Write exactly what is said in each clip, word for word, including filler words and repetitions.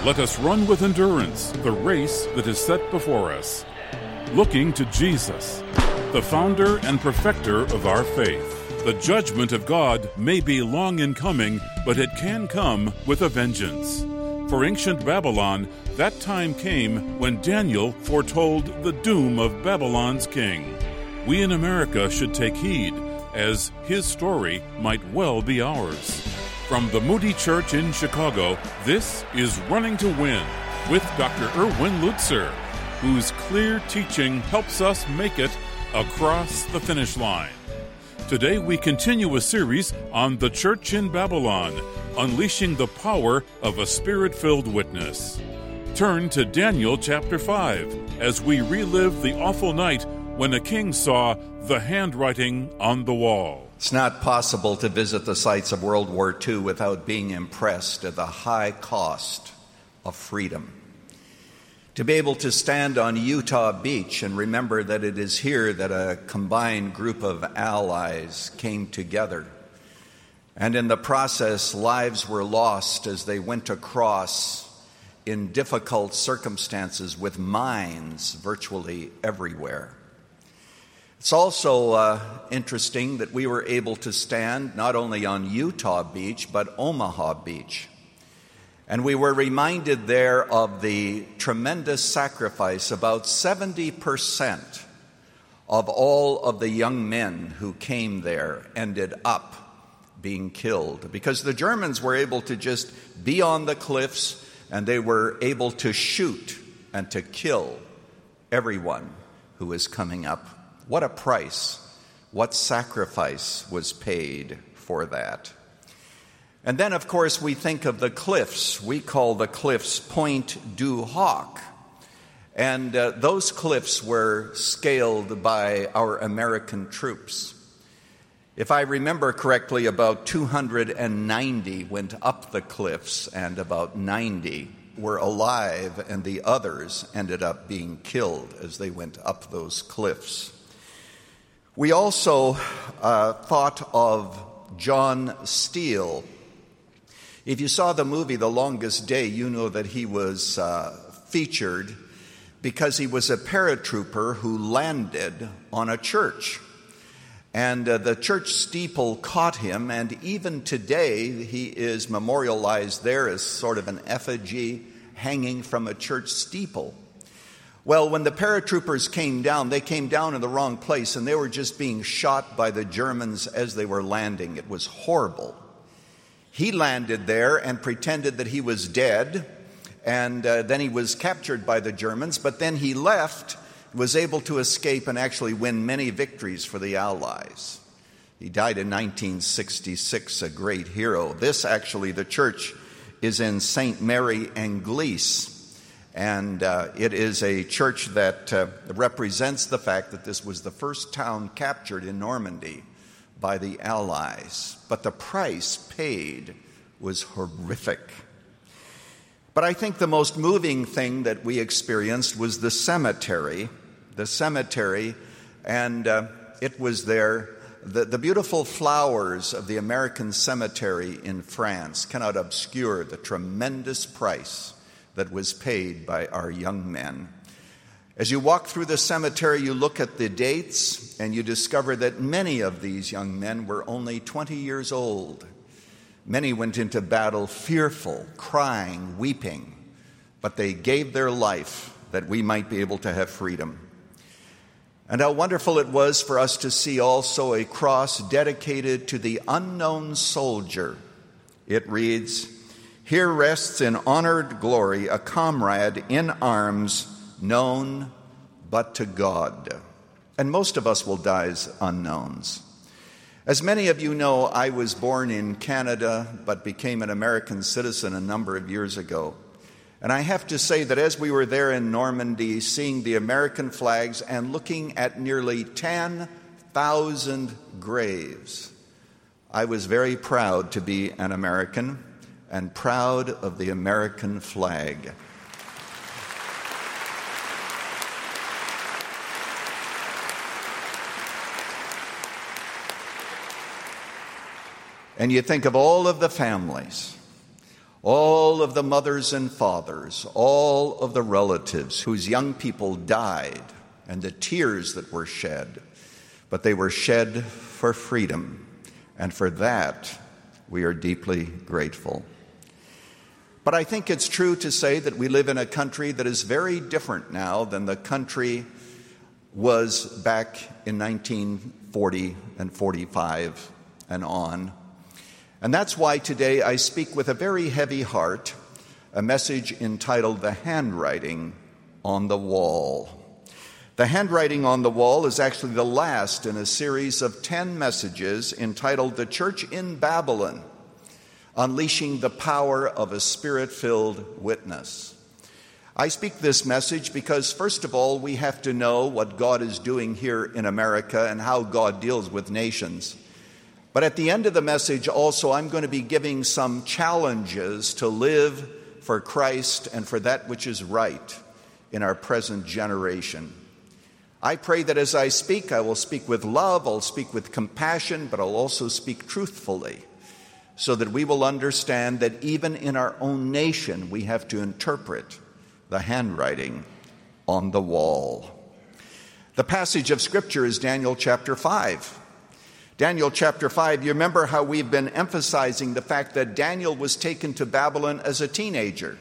Let us run with endurance the race that is set before us, looking to Jesus, the founder and perfecter of our faith. The judgment of God may be long in coming, but it can come with a vengeance. For ancient Babylon, that time came when Daniel foretold the doom of Babylon's king. We in America should take heed, as his story might well be ours. From the Moody Church in Chicago, this is Running to Win with Doctor Erwin Lutzer, whose clear teaching helps us make it across the finish line. Today we continue a series on the Church in Babylon, unleashing the power of a Spirit-filled witness. Turn to Daniel chapter five as we relive the awful night when a king saw the handwriting on the wall. It's not possible to visit the sites of World War Two without being impressed at the high cost of freedom. To be able to stand on Utah Beach and remember that it is here that a combined group of allies came together. And in the process, lives were lost as they went across in difficult circumstances with mines virtually everywhere. It's also uh, interesting that we were able to stand not only on Utah Beach, but Omaha Beach. And we were reminded there of the tremendous sacrifice. About seventy percent of all of the young men who came there ended up being killed because the Germans were able to just be on the cliffs and they were able to shoot and to kill everyone who was coming up. What a price, what sacrifice was paid for that. And then, of course, we think of the cliffs. We call the cliffs Point du Hoc. And uh, those cliffs were scaled by our American troops. If I remember correctly, about two hundred ninety went up the cliffs, and about ninety were alive, and the others ended up being killed as they went up those cliffs. We also uh, thought of John Steele. If you saw the movie The Longest Day, you know that he was uh, featured because he was a paratrooper who landed on a church. And uh, the church steeple caught him, and even today he is memorialized there as sort of an effigy hanging from a church steeple. Well, when the paratroopers came down, they came down in the wrong place, and they were just being shot by the Germans as they were landing. It was horrible. He landed there and pretended that he was dead, and uh, then he was captured by the Germans, but then he left, was able to escape and actually win many victories for the Allies. He died in nineteen sixty-six, a great hero. This, actually, the church is in Saint Mary Anglaise. And uh, it is a church that uh, represents the fact that this was the first town captured in Normandy by the Allies. But the price paid was horrific. But I think the most moving thing that we experienced was the cemetery. The cemetery, and uh, it was there. The, the beautiful flowers of the American cemetery in France cannot obscure the tremendous price that was paid by our young men. As you walk through the cemetery, you look at the dates, and you discover that many of these young men were only twenty years old. Many went into battle fearful, crying, weeping, but they gave their life that we might be able to have freedom. And how wonderful it was for us to see also a cross dedicated to the unknown soldier. It reads, "Here rests in honored glory a comrade in arms, known but to God." And most of us will die as unknowns. As many of you know, I was born in Canada but became an American citizen a number of years ago. And I have to say that as we were there in Normandy, seeing the American flags and looking at nearly ten thousand graves, I was very proud to be an American and proud of the American flag. And you think of all of the families, all of the mothers and fathers, all of the relatives whose young people died, and the tears that were shed, but they were shed for freedom, and for that we are deeply grateful. But I think it's true to say that we live in a country that is very different now than the country was back in nineteen forty and forty-five and on. And that's why today I speak with a very heavy heart, a message entitled The Handwriting on the Wall. The Handwriting on the Wall is actually the last in a series of ten messages entitled The Church in Babylon, Unleashing the Power of a Spirit-Filled Witness. I speak this message because, first of all, we have to know what God is doing here in America and how God deals with nations. But at the end of the message also, I'm going to be giving some challenges to live for Christ and for that which is right in our present generation. I pray that as I speak, I will speak with love, I'll speak with compassion, but I'll also speak truthfully, so that we will understand that even in our own nation, we have to interpret the handwriting on the wall. The passage of Scripture is Daniel chapter five. Daniel chapter five, you remember how we've been emphasizing the fact that Daniel was taken to Babylon as a teenager.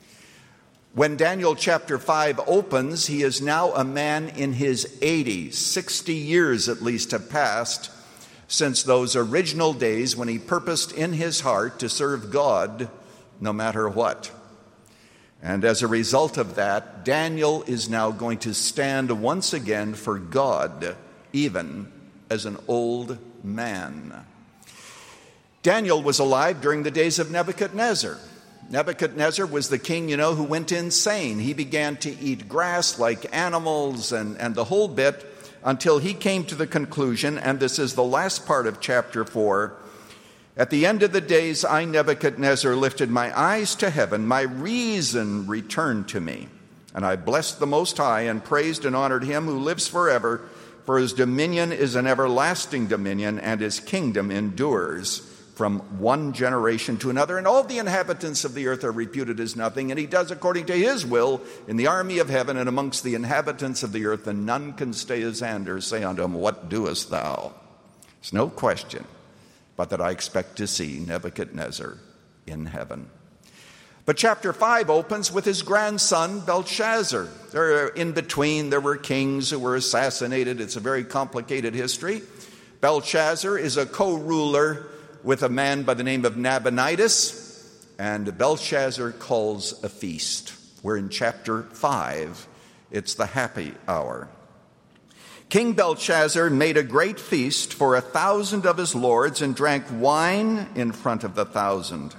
When Daniel chapter five opens, he is now a man in his eighties. sixty years at least have passed since those original days when he purposed in his heart to serve God no matter what. And as a result of that, Daniel is now going to stand once again for God, even as an old man. Daniel was alive during the days of Nebuchadnezzar. Nebuchadnezzar was the king, you know, who went insane. He began to eat grass like animals and, and the whole bit until he came to the conclusion, and this is the last part of chapter four, at the end of the days, I, Nebuchadnezzar, lifted my eyes to heaven. My reason returned to me, and I blessed the Most High and praised and honored him who lives forever, for his dominion is an everlasting dominion, and his kingdom endures from one generation to another. And all the inhabitants of the earth are reputed as nothing, and he does according to his will in the army of heaven and amongst the inhabitants of the earth, and none can stay his hand or say unto him, What doest thou? There's no question but that I expect to see Nebuchadnezzar in heaven. But chapter five opens with his grandson, Belshazzar. There, in between, there were kings who were assassinated. It's a very complicated history. Belshazzar is a co-ruler with a man by the name of Nabonidus, and Belshazzar calls a feast. We're in chapter five. It's the happy hour. King Belshazzar made a great feast for a thousand of his lords and drank wine in front of the thousand.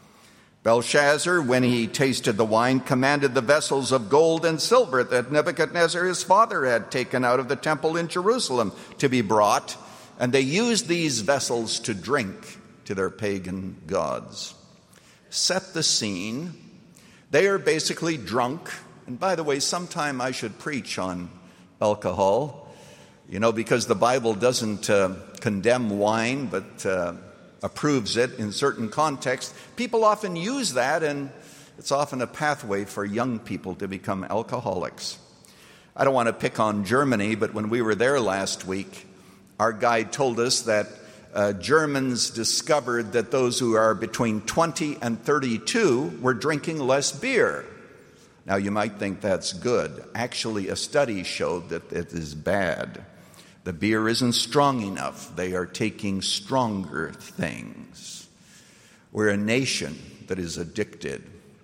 Belshazzar, when he tasted the wine, commanded the vessels of gold and silver that Nebuchadnezzar his father had taken out of the temple in Jerusalem to be brought, and they used these vessels to drink to their pagan gods. Set the scene. They are basically drunk. And by the way, sometime I should preach on alcohol. You know, because the Bible doesn't uh, condemn wine, but uh, approves it in certain contexts. People often use that, and it's often a pathway for young people to become alcoholics. I don't want to pick on Germany, but when we were there last week, our guide told us that uh, Germans discovered that those who are between twenty and thirty-two were drinking less beer. Now, you might think that's good. Actually, a study showed that it is bad. The beer isn't strong enough. They are taking stronger things. We're a nation that is addicted.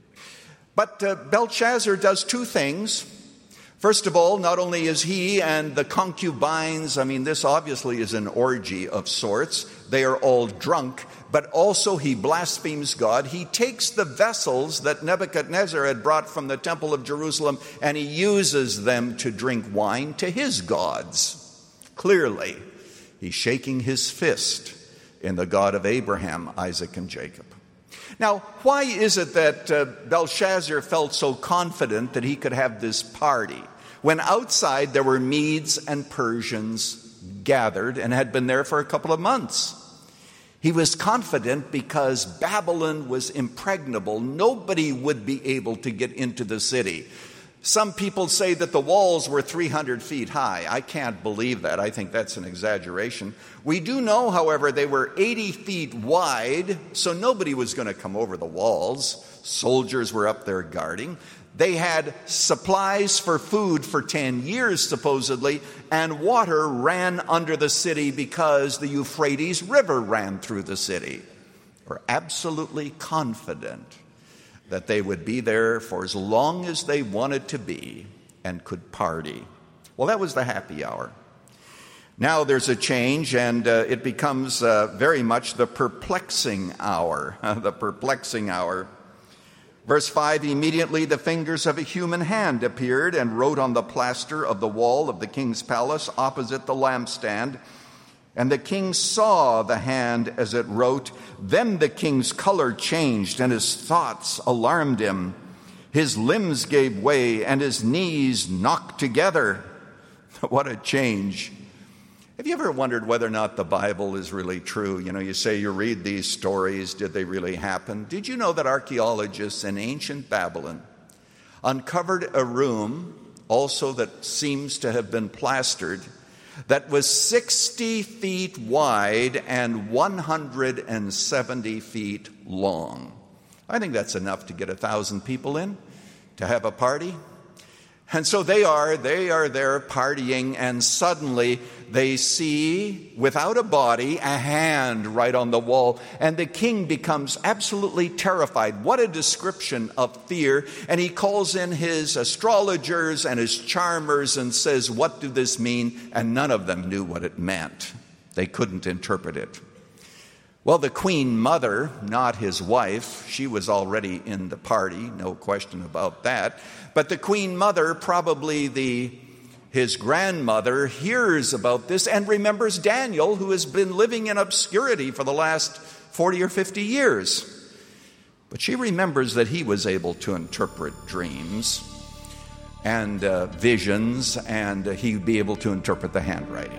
But uh, Belshazzar does two things. First of all, not only is he and the concubines, I mean, this obviously is an orgy of sorts. They are all drunk. But also he blasphemes God. He takes the vessels that Nebuchadnezzar had brought from the temple of Jerusalem, and he uses them to drink wine to his gods. Clearly, he's shaking his fist in the God of Abraham, Isaac, and Jacob. Now, why is it that uh, Belshazzar felt so confident that he could have this party when outside there were Medes and Persians gathered and had been there for a couple of months? He was confident because Babylon was impregnable. Nobody would be able to get into the city. Some people say that the walls were three hundred feet high. I can't believe that. I think that's an exaggeration. We do know, however, they were eighty feet wide, so nobody was going to come over the walls. Soldiers were up there guarding. They had supplies for food for ten years, supposedly, and water ran under the city because the Euphrates River ran through the city. We're absolutely confident that they would be there for as long as they wanted to be and could party. Well, that was the happy hour. Now there's a change, and uh, it becomes uh, very much the perplexing hour. The perplexing hour. Verse five, immediately the fingers of a human hand appeared and wrote on the plaster of the wall of the king's palace opposite the lampstand. And the king saw the hand as it wrote. Then the king's color changed, and his thoughts alarmed him. His limbs gave way, and his knees knocked together. What a change. Have you ever wondered whether or not the Bible is really true? You know, you say you read these stories. Did they really happen? Did you know that archaeologists in ancient Babylon uncovered a room also that seems to have been plastered that was sixty feet wide and one hundred seventy feet long? I think that's enough to get a thousand people in to have a party. And so they are, they are there partying, and suddenly they see, without a body, a hand right on the wall, and the king becomes absolutely terrified. What a description of fear. And he calls in his astrologers and his charmers and says, what do this mean? And none of them knew what it meant. They couldn't interpret it. Well, the queen mother, not his wife, she was already in the party, no question about that. But the queen mother, probably the his grandmother, hears about this and remembers Daniel, who has been living in obscurity for the last forty or fifty years. But she remembers that he was able to interpret dreams and uh, visions, and uh, he'd be able to interpret the handwriting.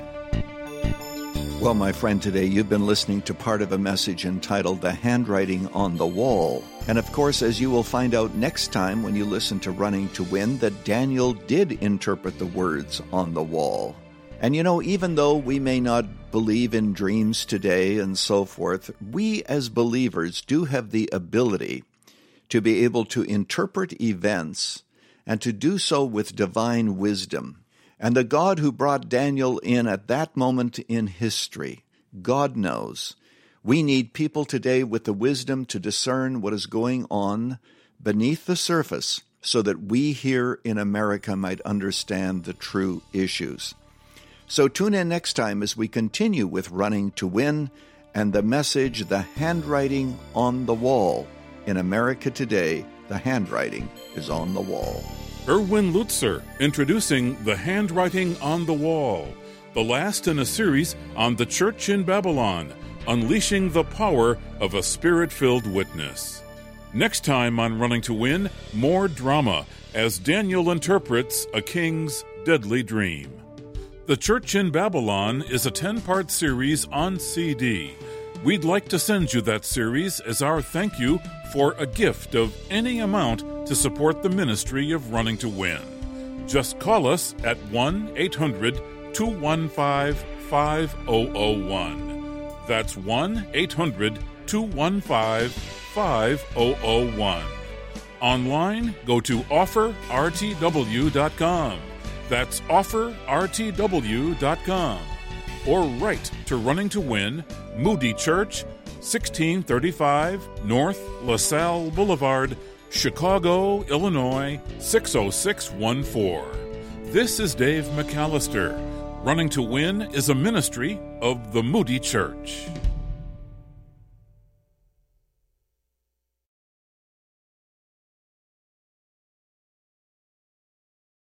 Well, my friend, today you've been listening to part of a message entitled The Handwriting on the Wall. And of course, as you will find out next time when you listen to Running to Win, that Daniel did interpret the words on the wall. And you know, even though we may not believe in dreams today and so forth, we as believers do have the ability to be able to interpret events and to do so with divine wisdom. And the God who brought Daniel in at that moment in history, God knows. We need people today with the wisdom to discern what is going on beneath the surface so that we here in America might understand the true issues. So tune in next time as we continue with Running to Win and the message, The Handwriting on the Wall. In America today, the handwriting is on the wall. Erwin Lutzer introducing The Handwriting on the Wall, the last in a series on the church in Babylon, unleashing the power of a spirit-filled witness. Next time on Running to Win, more drama as Daniel interprets a king's deadly dream. The Church in Babylon is a ten-part series on C D. We'd like to send you that series as our thank you for a gift of any amount to support the ministry of Running to Win. Just call us at one eight hundred two one five five zero zero one. That's one eight hundred two one five five zero zero one. Online, go to offer r t w dot com. That's offer r t w dot com. Or write to Running to Win, Moody Church, sixteen thirty-five North LaSalle Boulevard, Chicago, Illinois, six oh six one four. This is Dave McAllister. Running to Win is a ministry of the Moody Church.